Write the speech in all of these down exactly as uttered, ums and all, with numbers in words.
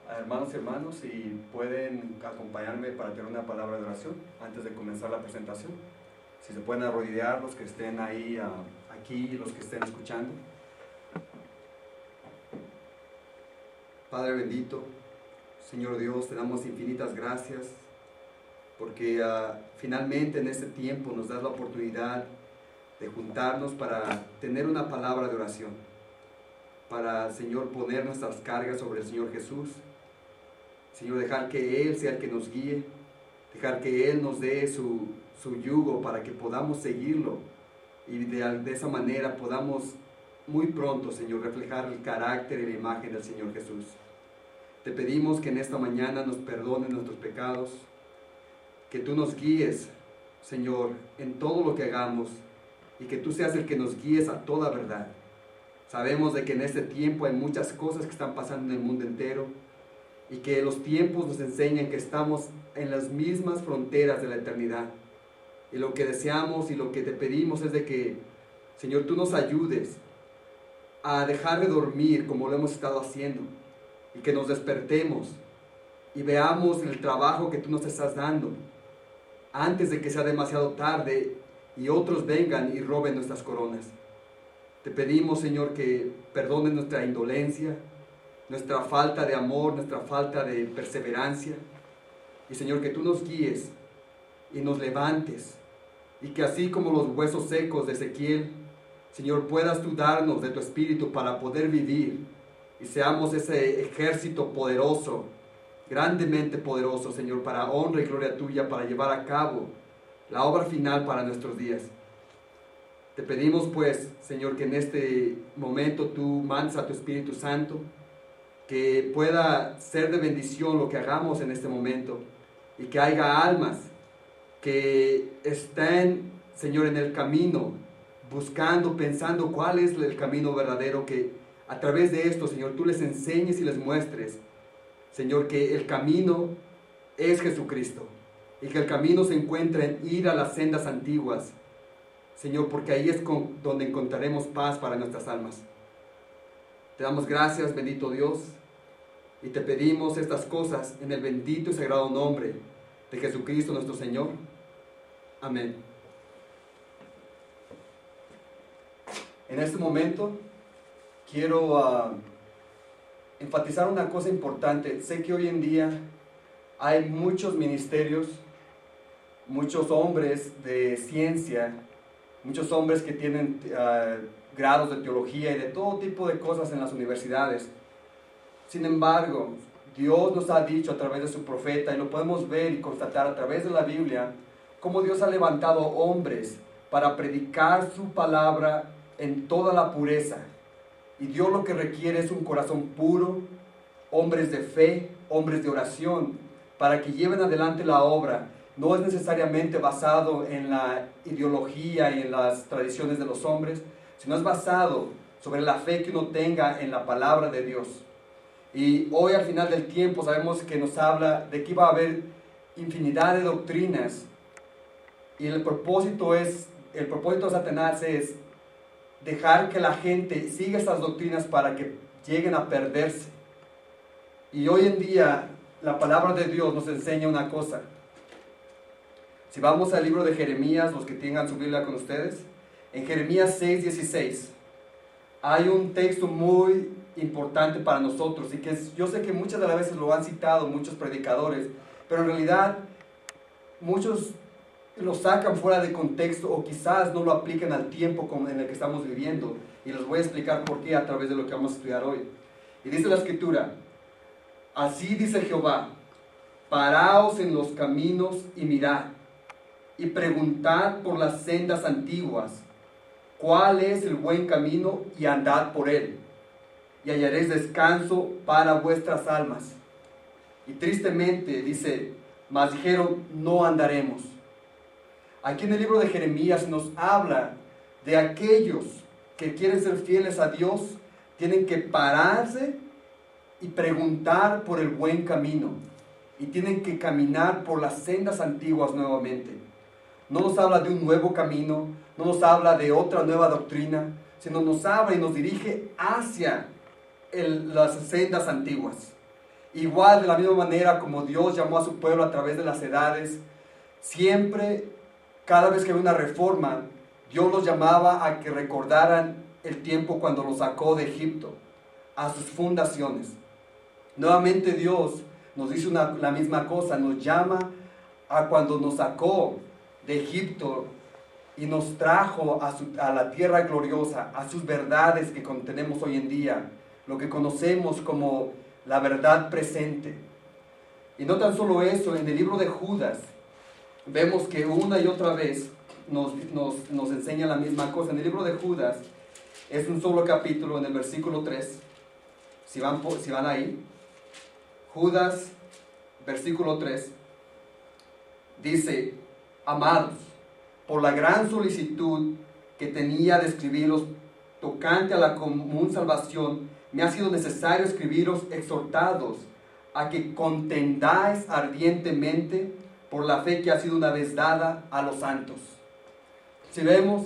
hermanos y hermanos, si pueden acompañarme para tener una palabra de oración antes de comenzar la presentación. Si se pueden arrodillar los que estén ahí, uh, aquí, los que estén escuchando. Padre bendito, Señor Dios, te damos infinitas gracias porque uh, finalmente en este tiempo nos das la oportunidad de juntarnos para tener una palabra de oración, para, Señor, poner nuestras cargas sobre el Señor Jesús. Señor, dejar que Él sea el que nos guíe, dejar que Él nos dé su, su yugo para que podamos seguirlo y de, de esa manera podamos muy pronto, Señor, reflejar el carácter y la imagen del Señor Jesús. Te pedimos que en esta mañana nos perdones nuestros pecados, que tú nos guíes, Señor, en todo lo que hagamos y que tú seas el que nos guíes a toda verdad. Sabemos de que en este tiempo hay muchas cosas que están pasando en el mundo entero y que los tiempos nos enseñan que estamos en las mismas fronteras de la eternidad. Y lo que deseamos y lo que te pedimos es de que, Señor, tú nos ayudes a dejar de dormir como lo hemos estado haciendo y que nos despertemos y veamos el trabajo que tú nos estás dando antes de que sea demasiado tarde y otros vengan y roben nuestras coronas. Te pedimos, Señor, que perdones nuestra indolencia, nuestra falta de amor, nuestra falta de perseverancia. Y, Señor, que tú nos guíes y nos levantes. Y que así como los huesos secos de Ezequiel, Señor, puedas tú darnos de tu espíritu para poder vivir. Y seamos ese ejército poderoso, grandemente poderoso, Señor, para honra y gloria tuya, para llevar a cabo la obra final para nuestros días. Te pedimos pues, Señor, que en este momento tú mandes a tu Espíritu Santo, que pueda ser de bendición lo que hagamos en este momento y que haya almas que estén, Señor, en el camino, buscando, pensando cuál es el camino verdadero, que a través de esto, Señor, tú les enseñes y les muestres, Señor, que el camino es Jesucristo y que el camino se encuentra en ir a las sendas antiguas, Señor, porque ahí es con, donde encontraremos paz para nuestras almas. Te damos gracias, bendito Dios, y te pedimos estas cosas en el bendito y sagrado nombre de Jesucristo nuestro Señor. Amén. En este momento quiero uh, enfatizar una cosa importante. Sé que hoy en día hay muchos ministerios, muchos hombres de ciencia, muchos hombres que tienen uh, grados de teología y de todo tipo de cosas en las universidades. Sin embargo, Dios nos ha dicho a través de su profeta, y lo podemos ver y constatar a través de la Biblia, cómo Dios ha levantado hombres para predicar su palabra en toda la pureza. Y Dios lo que requiere es un corazón puro, hombres de fe, hombres de oración, para que lleven adelante la obra. No es necesariamente basado en la ideología y en las tradiciones de los hombres, sino es basado sobre la fe que uno tenga en la palabra de Dios. Y hoy al final del tiempo sabemos que nos habla de que iba a haber infinidad de doctrinas y el propósito es, el propósito de Satanás es dejar que la gente siga estas doctrinas para que lleguen a perderse. Y hoy en día la palabra de Dios nos enseña una cosa. Si vamos al libro de Jeremías, los que tengan su Biblia con ustedes, en Jeremías seis dieciséis hay un texto muy importante para nosotros y que yo sé que muchas de las veces lo han citado muchos predicadores, pero en realidad muchos lo sacan fuera de contexto o quizás no lo aplican al tiempo en el que estamos viviendo, y les voy a explicar por qué a través de lo que vamos a estudiar hoy. Y dice la Escritura: así dice Jehová, paraos en los caminos y mirad, y preguntad por las sendas antiguas, cuál es el buen camino, y andad por él, y hallaréis descanso para vuestras almas. Y tristemente dice, mas dijeron, no andaremos. Aquí en el libro de Jeremías nos habla de aquellos que quieren ser fieles a Dios, tienen que pararse y preguntar por el buen camino, y tienen que caminar por las sendas antiguas nuevamente. No nos habla de un nuevo camino, no nos habla de otra nueva doctrina, sino nos habla y nos dirige hacia el, las sendas antiguas. Igual, de la misma manera como Dios llamó a su pueblo a través de las edades, siempre, cada vez que había una reforma, Dios los llamaba a que recordaran el tiempo cuando los sacó de Egipto, a sus fundaciones. Nuevamente Dios nos dice una, la misma cosa, nos llama a cuando nos sacó de Egipto y nos trajo a, su, a la tierra gloriosa, a sus verdades que tenemos hoy en día, lo que conocemos como la verdad presente. Y no tan solo eso, en el libro de Judas vemos que una y otra vez nos, nos, nos enseña la misma cosa. En el libro de Judas es un solo capítulo, en el versículo tres, si van, si van ahí, Judas, versículo tres, dice: amados, por la gran solicitud que tenía de escribiros tocante a la común salvación, me ha sido necesario escribiros exhortados a que contendáis ardientemente por la fe que ha sido una vez dada a los santos. Si vemos,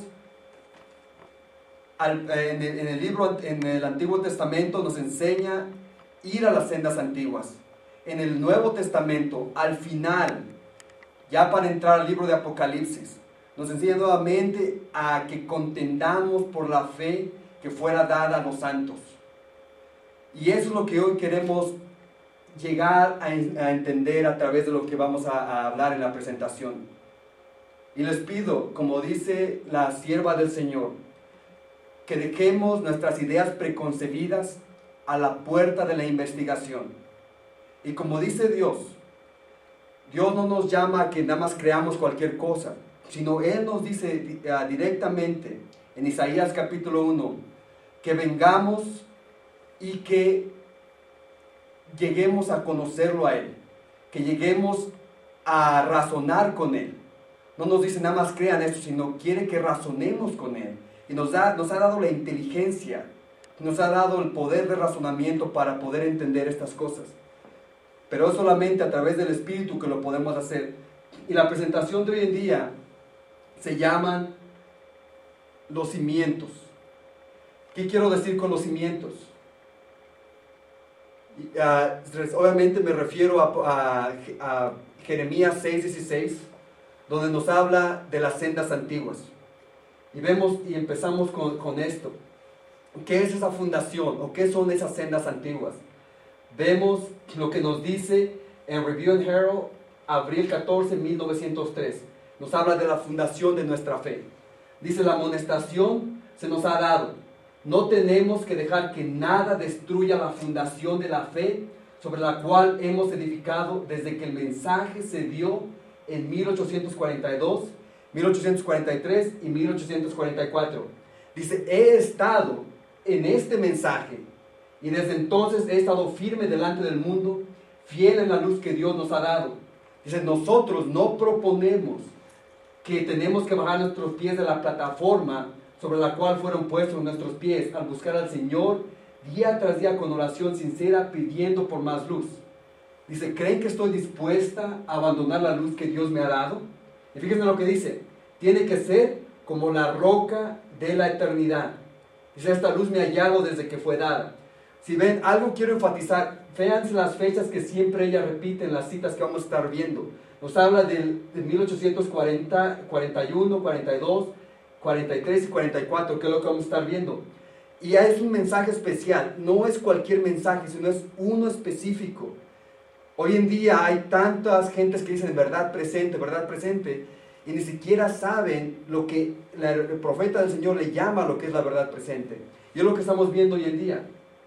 al, en, el, en el libro, en el Antiguo Testamento nos enseña ir a las sendas antiguas. En el Nuevo Testamento, al final, ya para entrar al libro de Apocalipsis, nos enseña nuevamente a que contendamos por la fe que fuera dada a los santos. Y eso es lo que hoy queremos llegar a, a entender a través de lo que vamos a, a hablar en la presentación. Y les pido, como dice la sierva del Señor, que dejemos nuestras ideas preconcebidas a la puerta de la investigación. Y como dice Dios, Dios no nos llama a que nada más creamos cualquier cosa, sino Él nos dice uh, directamente en Isaías capítulo uno, que vengamos y que lleguemos a conocerlo a Él, que lleguemos a razonar con Él. No nos dice nada más crean esto, sino quiere que razonemos con Él. Y nos, da, nos ha dado la inteligencia, nos ha dado el poder de razonamiento para poder entender estas cosas. Pero es solamente a través del Espíritu que lo podemos hacer. Y la presentación de hoy en día se llaman los cimientos. ¿Qué quiero decir con los cimientos? Uh, obviamente me refiero a, a, a Jeremías seis dieciséis, donde nos habla de las sendas antiguas. Y vemos y empezamos con, con esto. ¿Qué es esa fundación o qué son esas sendas antiguas? Vemos lo que nos dice en Review and Herald, abril catorce, mil novecientos tres. Nos habla de la fundación de nuestra fe. Dice: la amonestación se nos ha dado. No tenemos que dejar que nada destruya la fundación de la fe sobre la cual hemos edificado desde que el mensaje se dio en mil ochocientos cuarenta y dos, mil ochocientos cuarenta y tres y mil ochocientos cuarenta y cuatro. Dice: he estado en este mensaje y desde entonces he estado firme delante del mundo, fiel en la luz que Dios nos ha dado. Dice: nosotros no proponemos que tenemos que bajar nuestros pies de la plataforma sobre la cual fueron puestos nuestros pies al buscar al Señor día tras día con oración sincera, pidiendo por más luz. Dice: ¿creen que estoy dispuesta a abandonar la luz que Dios me ha dado? Y fíjense lo que dice: tiene que ser como la roca de la eternidad. Dice: esta luz me ha hallado desde que fue dada. Si ven, algo quiero enfatizar. Fíjense las fechas que siempre ella repite en las citas que vamos a estar viendo. Nos habla del, de mil ochocientos cuarenta, cuarenta y uno, cuarenta y dos, cuarenta y tres y cuarenta y cuatro, que es lo que vamos a estar viendo. Y es un mensaje especial. No es cualquier mensaje, sino es uno específico. Hoy en día hay tantas gentes que dicen verdad presente, verdad presente, y ni siquiera saben lo que el profeta del Señor le llama lo que es la verdad presente. Y es lo que estamos viendo hoy en día.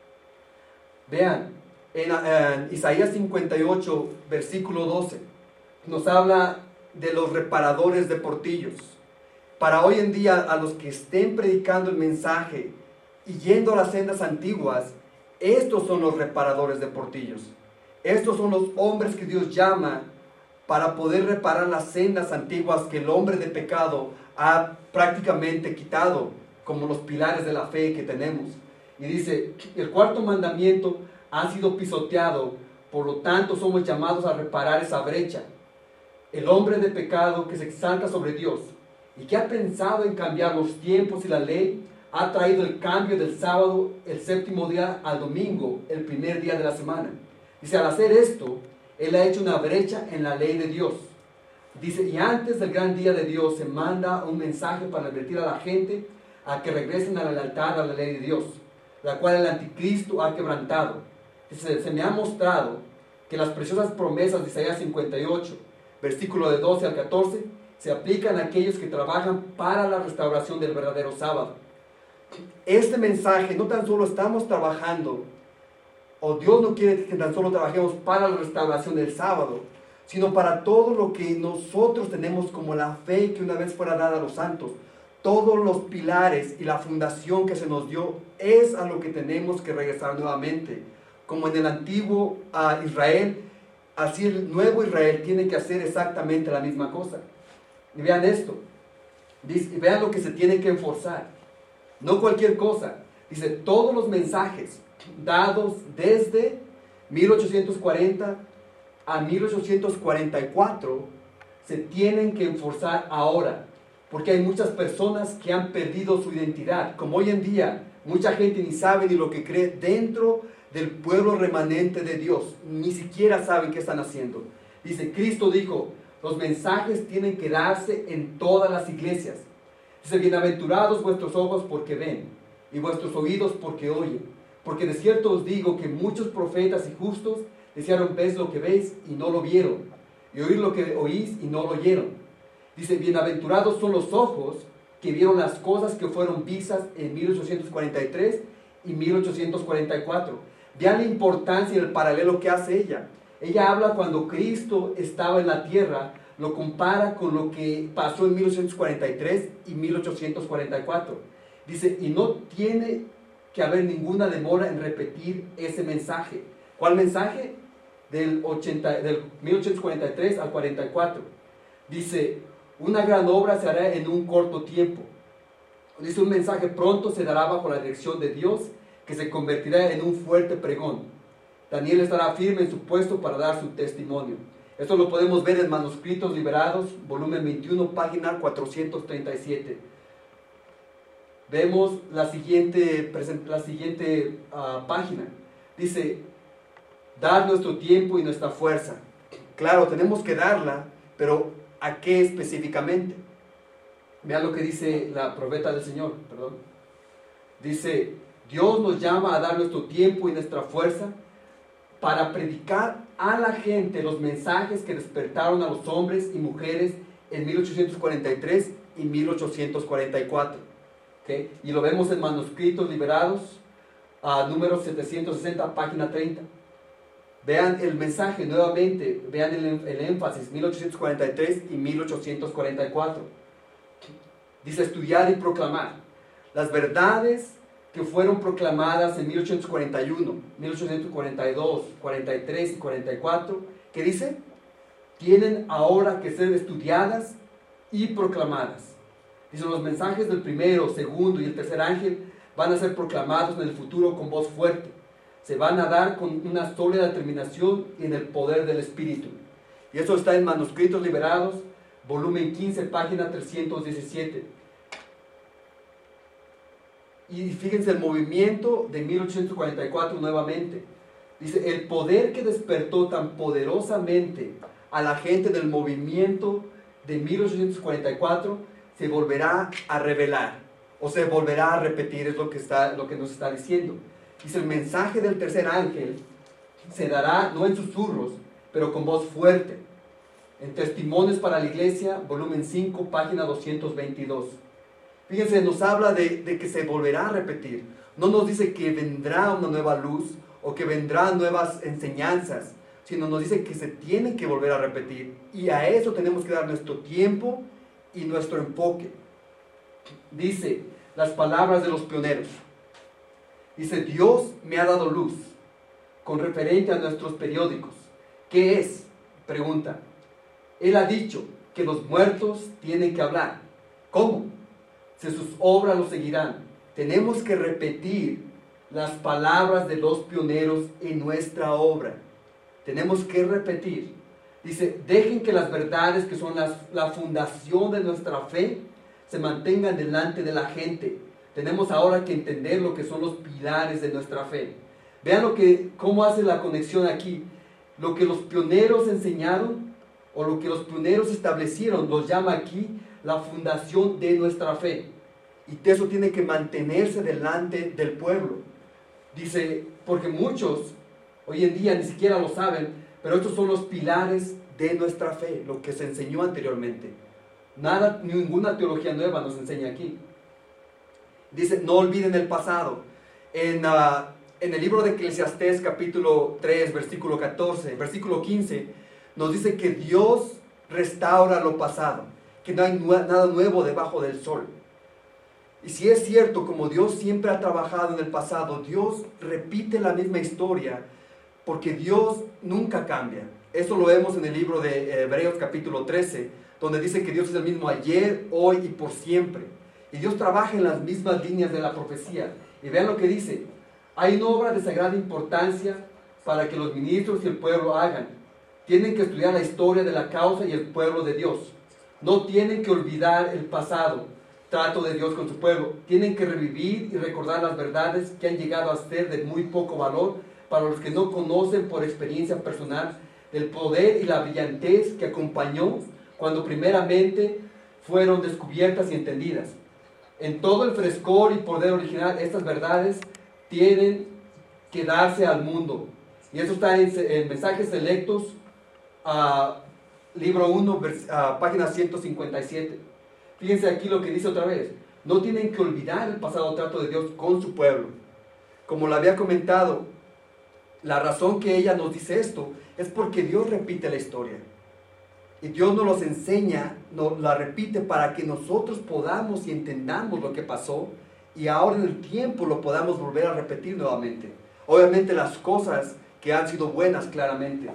Vean, en, en Isaías cincuenta y ocho, versículo doce, nos habla de los reparadores de portillos. Para hoy en día, a los que estén predicando el mensaje y yendo a las sendas antiguas, estos son los reparadores de portillos. Estos son los hombres que Dios llama para poder reparar las sendas antiguas que el hombre de pecado ha prácticamente quitado como los pilares de la fe que tenemos. Y dice: el cuarto mandamiento ha sido pisoteado, por lo tanto somos llamados a reparar esa brecha. El hombre de pecado que se exalta sobre Dios y que ha pensado en cambiar los tiempos y la ley, ha traído el cambio del sábado, el séptimo día, al domingo, el primer día de la semana. Dice, al hacer esto, Él ha hecho una brecha en la ley de Dios. Dice, y antes del gran día de Dios se manda un mensaje para advertir a la gente a que regresen a la lealtad a la ley de Dios, la cual el anticristo ha quebrantado. Dice, se me ha mostrado que las preciosas promesas de Isaías cincuenta y ocho, versículo de doce al catorce, se aplican a aquellos que trabajan para la restauración del verdadero sábado. Este mensaje no tan solo estamos trabajando, o Dios no quiere que tan solo trabajemos para la restauración del sábado, sino para todo lo que nosotros tenemos como la fe que una vez fuera dada a los santos. Todos los pilares y la fundación que se nos dio es a lo que tenemos que regresar nuevamente. Como en el antiguo uh, Israel, así el nuevo Israel tiene que hacer exactamente la misma cosa. Y vean esto, dice, y vean lo que se tiene que enforzar. No cualquier cosa. Dice, todos los mensajes dados desde mil ochocientos cuarenta a mil ochocientos cuarenta y cuatro se tienen que enforzar ahora, porque hay muchas personas que han perdido su identidad, como hoy en día mucha gente ni sabe ni lo que cree dentro del pueblo remanente de Dios, ni siquiera saben qué están haciendo. Dice, Cristo dijo, los mensajes tienen que darse en todas las iglesias. Dice, bienaventurados vuestros ojos porque ven, y vuestros oídos porque oyen, porque de cierto os digo que muchos profetas y justos desearon ver lo que veis y no lo vieron, y oír lo que oís y no lo oyeron. Dice, bienaventurados son los ojos que vieron las cosas que fueron vistas en mil ochocientos cuarenta y tres y mil ochocientos cuarenta y cuatro. Vean la importancia y el paralelo que hace ella. Ella habla cuando Cristo estaba en la tierra, lo compara con lo que pasó en mil ochocientos cuarenta y tres y mil ochocientos cuarenta y cuatro. Dice, y no tiene que haber ninguna demora en repetir ese mensaje. ¿Cuál mensaje? Del, ochenta, del mil ochocientos cuarenta y tres al cuarenta y cuatro. Dice, una gran obra se hará en un corto tiempo. Dice, un mensaje pronto se dará bajo la dirección de Dios, que se convertirá en un fuerte pregón. Daniel estará firme en su puesto para dar su testimonio. Esto lo podemos ver en Manuscritos Liberados, volumen veintiuno, página cuatrocientos treinta y siete. Vemos la siguiente, la siguiente uh, página. Dice, dar nuestro tiempo y nuestra fuerza. Claro, tenemos que darla, pero ¿a qué específicamente? Vean lo que dice la profeta del Señor, perdón. Dice, Dios nos llama a dar nuestro tiempo y nuestra fuerza para predicar a la gente los mensajes que despertaron a los hombres y mujeres en mil ochocientos cuarenta y tres y mil ochocientos cuarenta y cuatro. ¿Okay? Y lo vemos en Manuscritos Liberados, uh, número setecientos sesenta, página treinta. Vean el mensaje nuevamente, vean el, el énfasis, mil ochocientos cuarenta y tres y mil ochocientos cuarenta y cuatro. Dice, estudiar y proclamar las verdades que fueron proclamadas en mil ochocientos cuarenta y uno, mil ochocientos cuarenta y dos, cuarenta y tres y cuarenta y cuatro, que dice, tienen ahora que ser estudiadas y proclamadas. Dice, los mensajes del primero, segundo y el tercer ángel van a ser proclamados en el futuro con voz fuerte. Se van a dar con una sólida determinación y en el poder del Espíritu. Y eso está en Manuscritos Liberados, volumen quince, página trescientos diecisiete. Y fíjense el movimiento de mil ochocientos cuarenta y cuatro nuevamente. Dice, el poder que despertó tan poderosamente a la gente del movimiento de mil ochocientos cuarenta y cuatro se volverá a revelar, o se volverá a repetir, es lo que, está, lo que nos está diciendo. Dice, el mensaje del tercer ángel se dará no en susurros, pero con voz fuerte. En Testimonios para la Iglesia, volumen cinco, página doscientos veintidós. Fíjense, nos habla de, de que se volverá a repetir. No nos dice que vendrá una nueva luz o que vendrán nuevas enseñanzas, sino nos dice que se tienen que volver a repetir. Y a eso tenemos que dar nuestro tiempo y nuestro enfoque. Dice las palabras de los pioneros. Dice, Dios me ha dado luz, con referente a nuestros periódicos. ¿Qué es? Pregunta. Él ha dicho que los muertos tienen que hablar. ¿Cómo? Si sus obras lo seguirán. Tenemos que repetir las palabras de los pioneros en nuestra obra. Tenemos que repetir. Dice, dejen que las verdades que son las, la fundación de nuestra fe se mantengan delante de la gente. Tenemos ahora que entender lo que son los pilares de nuestra fe. Vean lo que, cómo hace la conexión aquí. Lo que los pioneros enseñaron o lo que los pioneros establecieron, los llama aquí la fundación de nuestra fe. Y eso tiene que mantenerse delante del pueblo. Dice, porque muchos hoy en día ni siquiera lo saben, pero estos son los pilares de nuestra fe, lo que se enseñó anteriormente. Nada, ninguna teología nueva nos enseña aquí. Dice, no olviden el pasado. En, uh, en el libro de Eclesiastés, capítulo tres, versículo catorce, versículo quince, nos dice que Dios restaura lo pasado, que no hay nu- nada nuevo debajo del sol. Y si es cierto, como Dios siempre ha trabajado en el pasado, Dios repite la misma historia, porque Dios nunca cambia. Eso lo vemos en el libro de Hebreos capítulo trece, donde dice que Dios es el mismo ayer, hoy y por siempre. Y Dios trabaja en las mismas líneas de la profecía. Y vean lo que dice: hay una obra de sagrada importancia para que los ministros y el pueblo hagan. Tienen que estudiar la historia de la causa y el pueblo de Dios. No tienen que olvidar el pasado trato de Dios con su pueblo. Tienen que revivir y recordar las verdades que han llegado a ser de muy poco valor para los que no conocen por experiencia personal el poder y la brillantez que acompañó cuando primeramente fueron descubiertas y entendidas. En todo el frescor y poder original, estas verdades tienen que darse al mundo. Y eso está en, en Mensajes Selectos, uh, libro uno, vers, uh, página ciento cincuenta y siete. Fíjense aquí lo que dice otra vez: no tienen que olvidar el pasado trato de Dios con su pueblo. Como lo había comentado, la razón que ella nos dice esto es porque Dios repite la historia. Y Dios nos los enseña, nos la repite para que nosotros podamos y entendamos lo que pasó, y ahora en el tiempo lo podamos volver a repetir nuevamente. Obviamente las cosas que han sido buenas, claramente.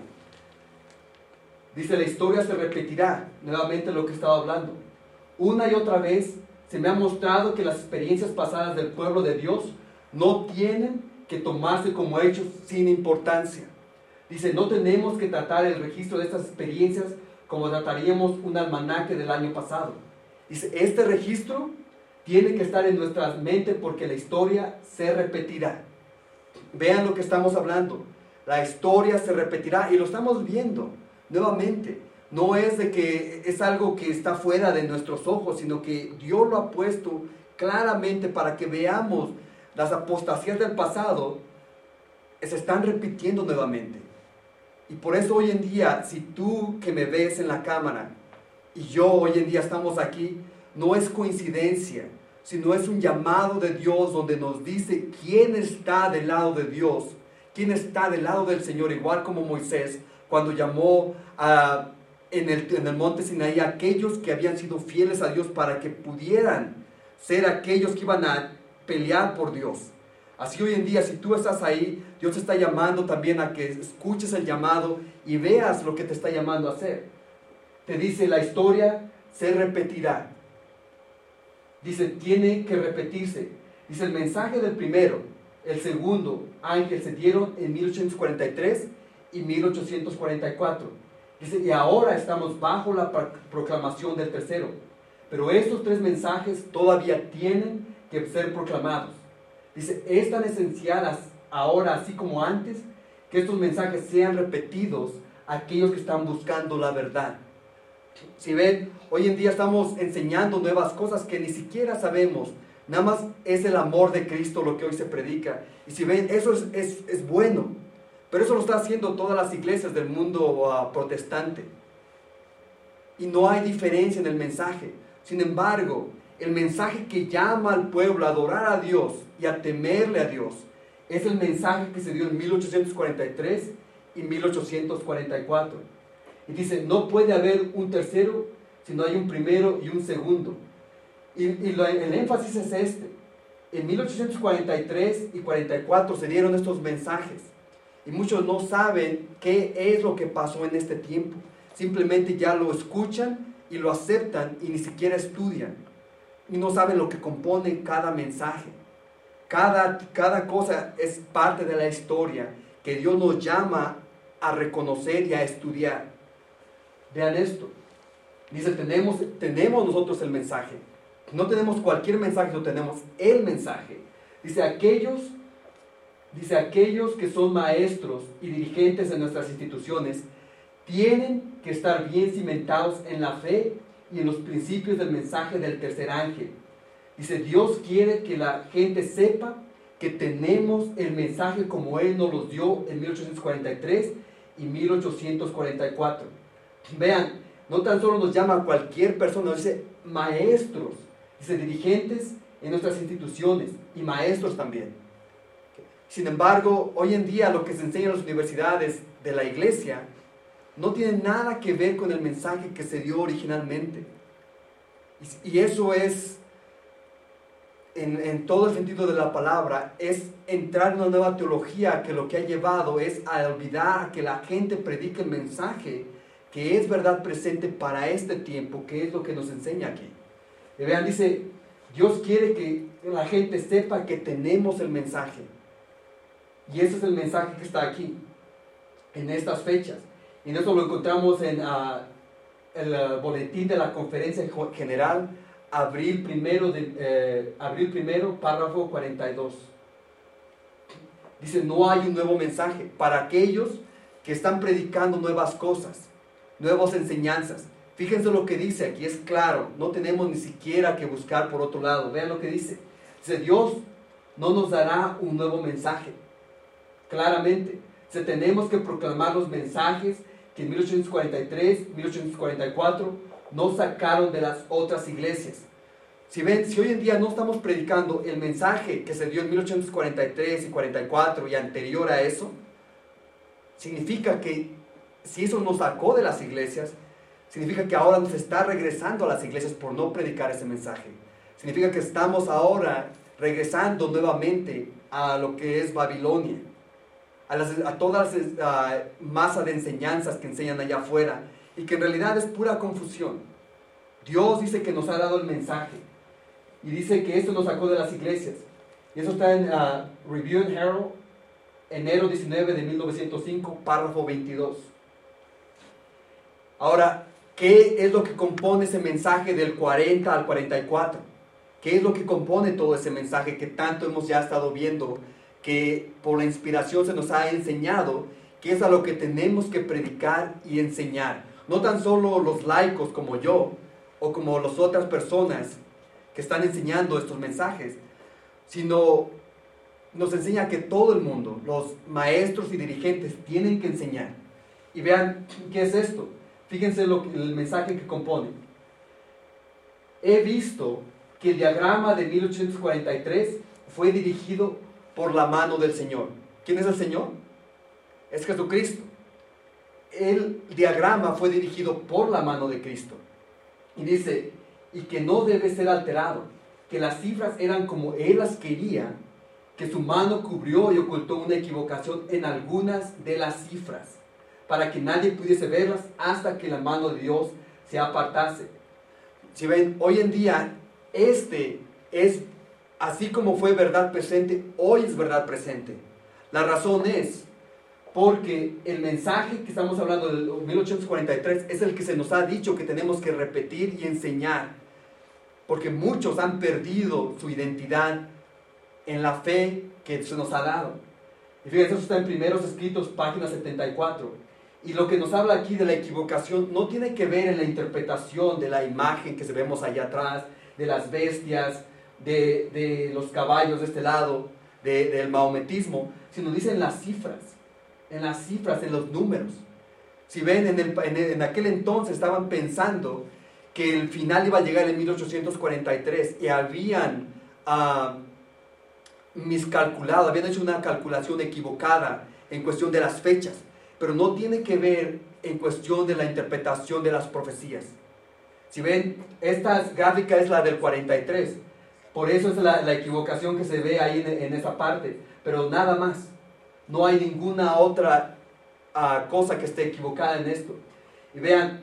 Dice, la historia se repetirá, nuevamente lo que estaba hablando. Una y otra vez se me ha mostrado que las experiencias pasadas del pueblo de Dios no tienen que tomarse como hechos sin importancia. Dice, no tenemos que tratar el registro de estas experiencias como trataríamos un almanaque del año pasado. Dice, este registro tiene que estar en nuestras mentes porque la historia se repetirá. Vean lo que estamos hablando. La historia se repetirá y lo estamos viendo nuevamente. No es de que es algo que está fuera de nuestros ojos, sino que Dios lo ha puesto claramente para que veamos las apostasías del pasado se están repitiendo nuevamente. Y por eso hoy en día, si tú que me ves en la cámara y yo hoy en día estamos aquí, no es coincidencia, sino es un llamado de Dios donde nos dice quién está del lado de Dios, quién está del lado del Señor, igual como Moisés cuando llamó a, en, el, en el monte Sinaí a aquellos que habían sido fieles a Dios para que pudieran ser aquellos que iban a pelear por Dios. Así hoy en día, si tú estás ahí, Dios te está llamando también a que escuches el llamado y veas lo que te está llamando a hacer. Te dice, la historia se repetirá. Dice, tiene que repetirse. Dice, el mensaje del primero, el segundo ángel se dieron en mil ochocientos cuarenta y tres y mil ochocientos cuarenta y cuatro. Dice, y ahora estamos bajo la proclamación del tercero. Pero estos tres mensajes todavía tienen que ser proclamados. Dice, es tan esencial ahora, así como antes, que estos mensajes sean repetidos a aquellos que están buscando la verdad. Si ven, hoy en día estamos enseñando nuevas cosas que ni siquiera sabemos. Nada más es el amor de Cristo lo que hoy se predica. Y si ven, eso es, es, es bueno. Pero eso lo están haciendo todas las iglesias del mundo uh, protestante. Y no hay diferencia en el mensaje. Sin embargo, el mensaje que llama al pueblo a adorar a Dios y a temerle a Dios es el mensaje que se dio en mil ochocientos cuarenta y tres y mil ochocientos cuarenta y cuatro. Y dice, no puede haber un tercero si no hay un primero y un segundo. Y, y lo, el énfasis es este. En mil ochocientos cuarenta y tres y cuarenta y cuatro se dieron estos mensajes. Y muchos no saben qué es lo que pasó en este tiempo. Simplemente ya lo escuchan y lo aceptan y ni siquiera estudian. Y no saben lo que compone cada mensaje. Cada, cada cosa es parte de la historia que Dios nos llama a reconocer y a estudiar. Vean esto. Dice, tenemos, tenemos nosotros el mensaje. No tenemos cualquier mensaje, no tenemos el mensaje. Dice, aquellos dice, aquellos que son maestros y dirigentes en nuestras instituciones tienen que estar bien cimentados en la fe y en los principios del mensaje del tercer ángel. Dice, Dios quiere que la gente sepa que tenemos el mensaje como Él nos los dio en mil ochocientos cuarenta y tres y mil ochocientos cuarenta y cuatro. Vean, no tan solo nos llama a cualquier persona, nos dice maestros, dice dirigentes en nuestras instituciones y maestros también. Sin embargo, hoy en día lo que se enseña en las universidades de la iglesia no tiene nada que ver con el mensaje que se dio originalmente. Y eso es, en, en todo el sentido de la palabra, es entrar en una nueva teología que lo que ha llevado es a olvidar a que la gente predique el mensaje que es verdad presente para este tiempo, que es lo que nos enseña aquí. Y vean, dice, Dios quiere que la gente sepa que tenemos el mensaje. Y ese es el mensaje que está aquí, en estas fechas. Y eso lo encontramos en uh, el uh, boletín de la Conferencia General, abril primero, de, eh, abril primero, párrafo cuarenta y dos. Dice, no hay un nuevo mensaje para aquellos que están predicando nuevas cosas, nuevas enseñanzas. Fíjense lo que dice aquí, es claro, no tenemos ni siquiera que buscar por otro lado. Vean lo que dice. Dice, Dios no nos dará un nuevo mensaje. Claramente, dice, tenemos que proclamar los mensajes que en mil ochocientos cuarenta y tres, mil ochocientos cuarenta y cuatro no sacaron de las otras iglesias. Si ven, si hoy en día no estamos predicando el mensaje que se dio en mil ochocientos cuarenta y tres y cuarenta y cuatro y anterior a eso, significa que si eso nos sacó de las iglesias, significa que ahora nos está regresando a las iglesias por no predicar ese mensaje. Significa que estamos ahora regresando nuevamente a lo que es Babilonia, a, las, a todas las uh, masas de enseñanzas que enseñan allá afuera y que en realidad es pura confusión. Dios dice que nos ha dado el mensaje y dice que esto nos sacó de las iglesias. Y eso está en uh, Review and Herald, enero diecinueve de mil novecientos cinco, párrafo veintidós. Ahora, ¿qué es lo que compone ese mensaje del cuarenta al cuarenta y cuatro? ¿Qué es lo que compone todo ese mensaje que tanto hemos ya estado viendo, que por la inspiración se nos ha enseñado, que es a lo que tenemos que predicar y enseñar? No tan solo los laicos como yo, o como las otras personas que están enseñando estos mensajes, sino nos enseña que todo el mundo, los maestros y dirigentes, tienen que enseñar. Y vean, ¿qué es esto? Fíjense lo que, el mensaje que compone. He visto que el diagrama de mil ochocientos cuarenta y tres fue dirigido por la mano del Señor. ¿Quién es el Señor? Es Jesucristo. El diagrama fue dirigido por la mano de Cristo. Y dice, y que no debe ser alterado, que las cifras eran como Él las quería, que su mano cubrió y ocultó una equivocación en algunas de las cifras, para que nadie pudiese verlas hasta que la mano de Dios se apartase. Si ven, hoy en día, este es, así como fue verdad presente, hoy es verdad presente. La razón es, porque el mensaje que estamos hablando del mil ochocientos cuarenta y tres es el que se nos ha dicho que tenemos que repetir y enseñar, porque muchos han perdido su identidad en la fe que se nos ha dado. Y fíjense, eso está en Primeros Escritos, página setenta y cuatro. Y lo que nos habla aquí de la equivocación no tiene que ver en la interpretación de la imagen que se vemos allá atrás, de las bestias, de, de los caballos de este lado, de, del maometismo, sino dice en las cifras, en las cifras, en los números. Si ven, en, el, en, el, en aquel entonces estaban pensando que el final iba a llegar en mil ochocientos cuarenta y tres y habían uh, miscalculado, habían hecho una calculación equivocada en cuestión de las fechas, pero no tiene que ver en cuestión de la interpretación de las profecías. Si ven, esta gráfica es la del cuarenta y tres, por eso es la, la equivocación que se ve ahí en, en esa parte, pero nada más. No hay ninguna otra uh, cosa que esté equivocada en esto. Y vean,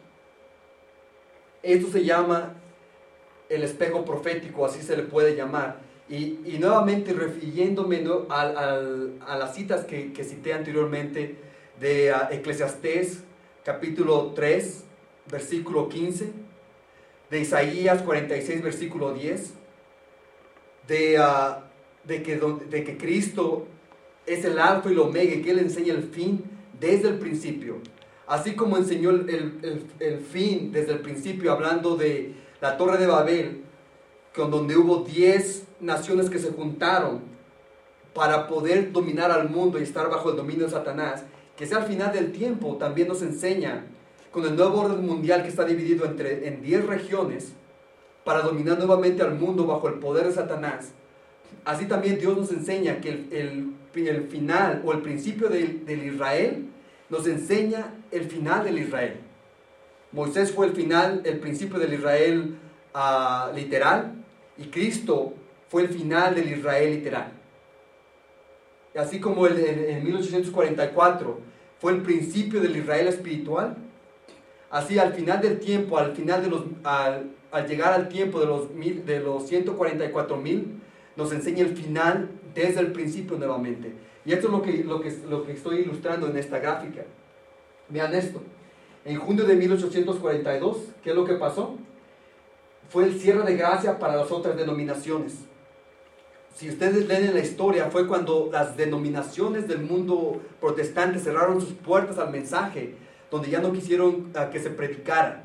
esto se llama el espejo profético, así se le puede llamar. Y, y nuevamente refiriéndome ¿no? a, a, a las citas que, que cité anteriormente de uh, Eclesiastés capítulo tres, versículo quince, de Isaías cuarenta y seis, versículo diez, de, uh, de, que, de que Cristo es el alfa y el omega, que Él enseña el fin desde el principio. Así como enseñó el, el, el fin desde el principio, hablando de la Torre de Babel, con donde hubo diez naciones que se juntaron para poder dominar al mundo y estar bajo el dominio de Satanás, que sea al final del tiempo también nos enseña con el nuevo orden mundial que está dividido entre, en diez regiones para dominar nuevamente al mundo bajo el poder de Satanás. Así también Dios nos enseña que el, el, el final o el principio del, del Israel nos enseña el final del Israel. Moisés fue el final, el principio del Israel uh, literal, y Cristo fue el final del Israel literal. Así como el, el, en mil ochocientos cuarenta y cuatro fue el principio del Israel espiritual, así al final del tiempo, al final de los, al, al llegar al tiempo de los, mil, de los ciento cuarenta y cuatro mil, nos enseña el final desde el principio nuevamente. Y esto es lo que, lo, que, lo que estoy ilustrando en esta gráfica. Vean esto. En junio de mil ochocientos cuarenta y dos, ¿qué es lo que pasó? Fue el cierre de gracia para las otras denominaciones. Si ustedes leen en la historia, fue cuando las denominaciones del mundo protestante cerraron sus puertas al mensaje, donde ya no quisieron uh, que se predicara.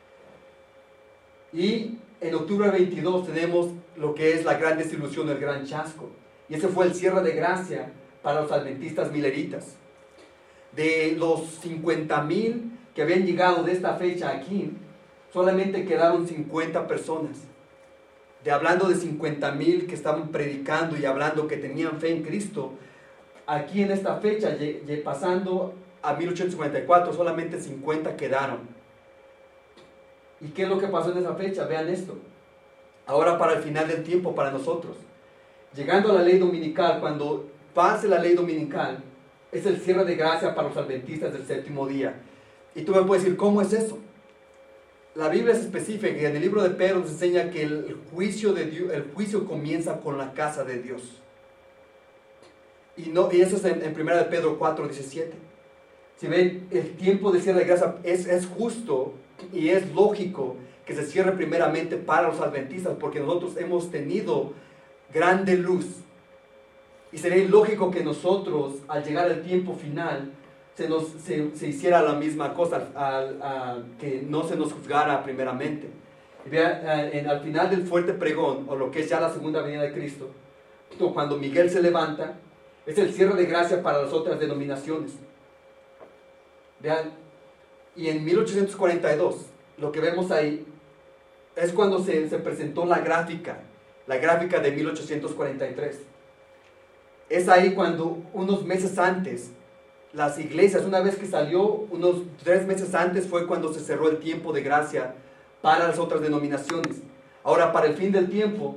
Y en octubre veintidós tenemos lo que es la gran desilusión, el gran chasco. Y ese fue el cierre de gracia para los adventistas mileritas. De los cincuenta mil que habían llegado de esta fecha aquí, solamente quedaron cincuenta personas. De hablando de cincuenta mil que estaban predicando y hablando que tenían fe en Cristo, aquí en esta fecha, pasando a mil ochocientos cincuenta y cuatro, solamente cincuenta quedaron. ¿Y qué es lo que pasó en esa fecha? Vean esto. Ahora para el final del tiempo, para nosotros, llegando a la ley dominical, cuando pase la ley dominical, es el cierre de gracia para los adventistas del séptimo día. Y tú me puedes decir, ¿cómo es eso? La Biblia es específica y en el libro de Pedro nos enseña que el juicio, de Dios, el juicio comienza con la casa de Dios. Y, no, y eso es en, en primera de Pedro cuatro diecisiete. Si ven, el tiempo de cierre de gracia es, es justo y es lógico que se cierre primeramente para los adventistas, porque nosotros hemos tenido grande luz. Y sería ilógico que nosotros, al llegar al tiempo final, se, nos, se, se hiciera la misma cosa, al, al, que no se nos juzgara primeramente. Y vean, en, al final del fuerte pregón, o lo que es ya la segunda venida de Cristo, cuando Miguel se levanta, es el cierre de gracia para las otras denominaciones. Vean, y en mil ochocientos cuarenta y dos, lo que vemos ahí, es cuando se, se presentó la gráfica, la gráfica de mil ochocientos cuarenta y tres. Es ahí cuando unos meses antes, las iglesias, una vez que salió, unos tres meses antes fue cuando se cerró el tiempo de gracia para las otras denominaciones. Ahora, para el fin del tiempo,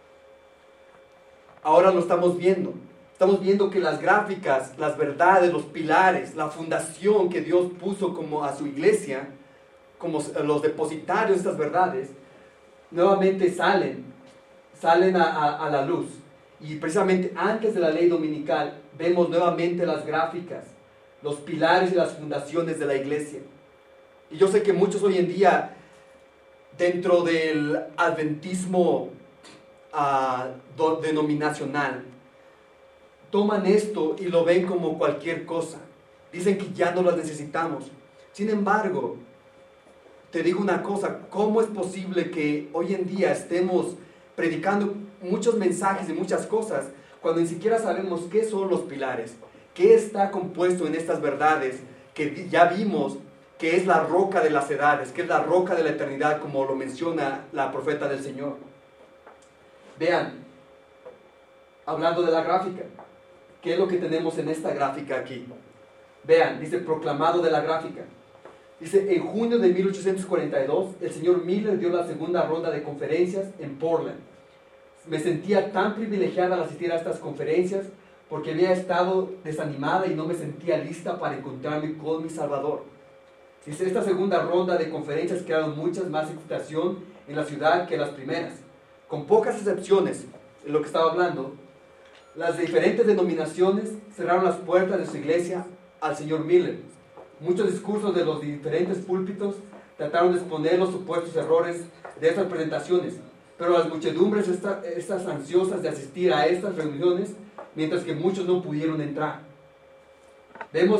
ahora lo estamos viendo. Estamos viendo que las gráficas, las verdades, los pilares, la fundación que Dios puso como a su iglesia, como los depositarios de estas verdades, nuevamente salen, salen a, a, a la luz. Y precisamente antes de la ley dominical, vemos nuevamente las gráficas, los pilares y las fundaciones de la iglesia. Y yo sé que muchos hoy en día, dentro del adventismo uh, denominacional, toman esto y lo ven como cualquier cosa. Dicen que ya no las necesitamos. Sin embargo, te digo una cosa, ¿cómo es posible que hoy en día estemos predicando muchos mensajes y muchas cosas cuando ni siquiera sabemos qué son los pilares? ¿Qué está compuesto en estas verdades que ya vimos que es la roca de las edades, que es la roca de la eternidad, como lo menciona la profeta del Señor? Vean, hablando de la gráfica, ¿qué es lo que tenemos en esta gráfica aquí? Vean, dice proclamado de la gráfica. Dice, en junio de mil ochocientos cuarenta y dos, el señor Miller dio la segunda ronda de conferencias en Portland. Me sentía tan privilegiada al asistir a estas conferencias porque había estado desanimada y no me sentía lista para encontrarme con mi Salvador. Dice, esta segunda ronda de conferencias crearon muchas más excitación en la ciudad que las primeras. Con pocas excepciones, en lo que estaba hablando, las diferentes denominaciones cerraron las puertas de su iglesia al señor Miller. Muchos discursos de los diferentes púlpitos trataron de exponer los supuestos errores de estas presentaciones, pero las muchedumbres estas, estas ansiosas de asistir a estas reuniones mientras que muchos no pudieron entrar. Vemos